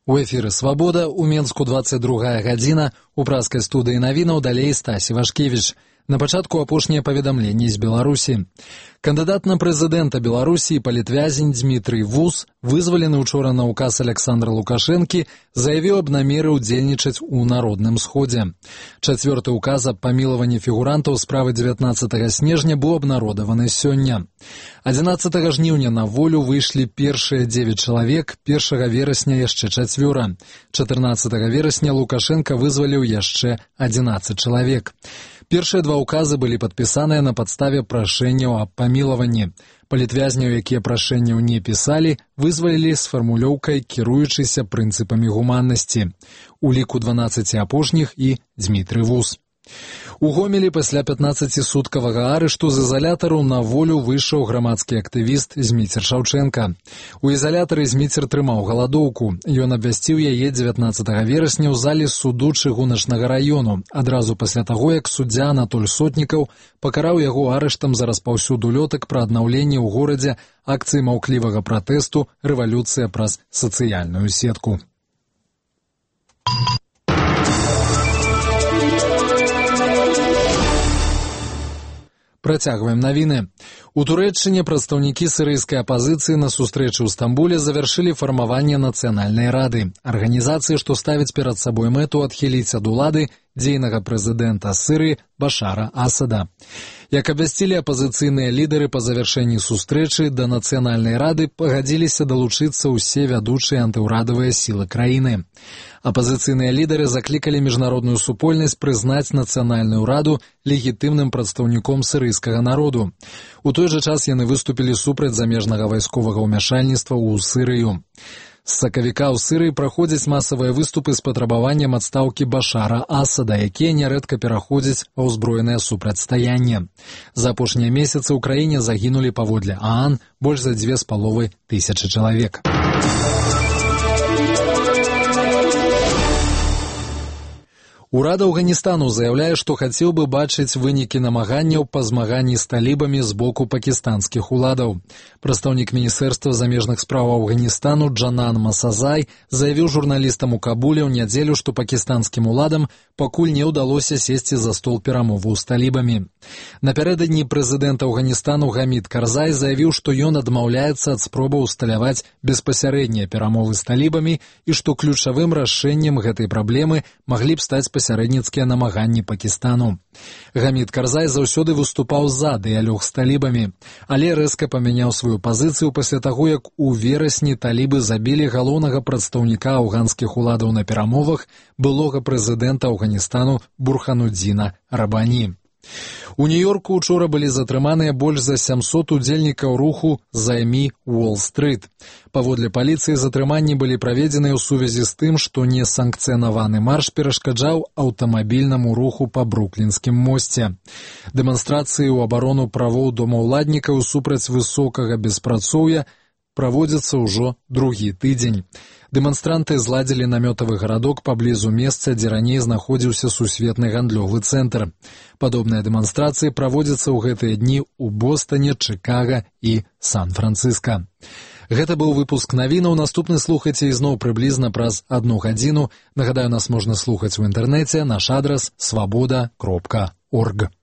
У эфіры «Свабода», у Менску 22 гадзіна, у праскай студыі навінаў далей Стасі Вашкевіч. На пачатку апошнія паведамленні з Беларусі. Кандыдат на прэзідэнта Беларусі і палітвязень Дмітрый Вус, вызвалены учора на указ Александра Лукашэнкі, заявіў аб намеры ўдзельнічаць у Народным сходзе. Чацвёрты указ аб памілаванні фігурантаў справы 19 снежня быў абнародаваны сёння. 11 жніўня на волю выйшлі першыя 9 чалавек, 1 верасня яшчэ 4. 14 верасня Лукашенко вызваліў яшчэ 11 чалавек. Першыя два указы былі падпісаныя на падставе прашэнняў аб памілаванні. Палітвязняў, якія прашэнняў не пісалі, вызвалілі з фармулёўкай, кіруючыся прынцыпамі гуманнасці. У ліку 12 апошніх і Дмітрый Вус. У Гомелі пасля 15-суткавага арышту з ізалятару на волю выйшаў грамадскі актывіст Зміцер Шаўчэнка. У ізалятары Зміцер трымаў галадоўку. Ён абвясціў яе 19 верасня ў залі суду Чыгуначнага раёну, адразу пасля таго, як суддзя Анатоль Сотнікаў пакараў яго арыштам за распаўсюд улётак пра аднаўленне ў горадзе акцыі маўклівага пратэсту «Рэвалюцыя праз сацыяльную сетку». Працягваем навіны. У Турэччыне прадстаўнікі сірыйскай апазіцыі на сустрэчы ў Стамбуле завяршылі фармаванне нацыянальнай рады, арганізацыі, што ставіць перад сабой мэту адхіліць ад улады дзейнага прэзідэнта Сірыі Башара Асада. Як абвясцілі апазіцыйныя лідары па завяршэнні сустрэчы, да нацыянальнай рады пагадзіліся далучыцца ўсе вядучыя антыўрадавыя сілы краіны. Апазіцыйныя лідары заклікалі міжнародную супольнасць прызнаць нацыянальную раду легітымным прадстаўніком сірыйскага народу. У той жа час яны выступілі супраць замежнага вайсковага ўмяшальніцтва ў Сірыю. З сакавіка ў Сірыі праходзяць масавыя выступы з патрабаваннем адстаўкі Башара Асада, якія нярэдка пераходзяць ва ўзброенае супрацьстаянне. За апошнія месяцы ў краіне загінулі паводле ААН больш за 2,5 тысячы чалавек. Урад Афганістану заяўляе, што хацеў бы бачыць вынікі намаганняў па змаганні з талібамі з боку пакістанскіх уладаў. Прадстаўнік Міністэрства замежных спраў Афганістану Джанан Масазай заявіў журналістам у Кабуле ў нядзелю, што пакістанскім уладам пакуль не ўдалося сесці за стол перамоваў з талібамі. Напярэдадні прэзідэнт Афганістану Гамід Карзай заявіў, што ён адмаўляецца ад спробаў усталяваць беспасярэднія перамовы з талібамі і што ключавым рашэннем гэтай праблемы маглі б стаць пасярэдніцкія намаганні Пакістану. Гамід Карзай заўсёды выступаў за дыялог з талібамі, але рэзка памяняў сваю пазіцыю пасля таго, як у верасні талібы забілі галоўнага прадстаўніка афганскіх уладаў на перамовах, былога прэзідэнта Афганістану Бурханудзіна Рабані. У Нью-Йорку учора былі затрыманыя больш за 700 удзельнікаў руху «Займі Уолл-стрыт». Паводле паліцыі затрыманні былі праведзеныя ў сувязі з тым, што несанкцыянаваны марш перашкаджаў аўтамабільнаму руху па Бруклінскім мосце. Дэманстрацыі ў абарону правоў домаўладнікаў супраць высокага беспрацоўя праводзяцца ўжо другі тыдзень. Дэманстранты зладзілі намётавы гарадок паблізу месца, дзе раней знаходзіўся сусветны гандлёвы цэнтр. Падобныя дэманстрацыі праводзяцца ў гэтыя дні ў Бостане, Чыкага і Сан-Францыска. Гэта быў выпуск навінаў. Наступны слухайце ізноў прыблізна праз 1 гадзіну. Нагадаю, нас можна слухаць у інтэрнэце. Наш адрас — swaboda.org.